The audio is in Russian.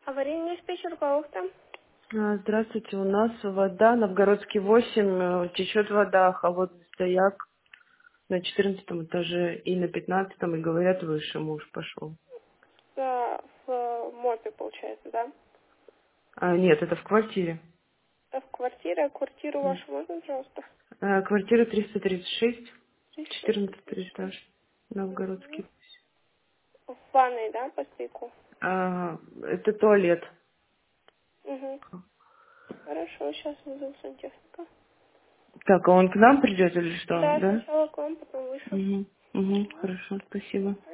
Аварийный диспетчер Гаухта. Здравствуйте, у нас вода, Новгородский 8, течет вода, холодный стояк на 14 этаже и на 15 и говорят, выше муж пошел. В МОПе, получается, да? Нет, это в квартире. В квартире. Квартиру М. вашу можно, пожалуйста? Квартира 336, 14 336. этаж, Новгородский. В ванной, да, по стыку? Это туалет. Угу. Хорошо, сейчас вызову сантехника. Так, а он к нам придет или что, Да, да? сначала к вам, потом выше. Угу, Мгм. хорошо, спасибо.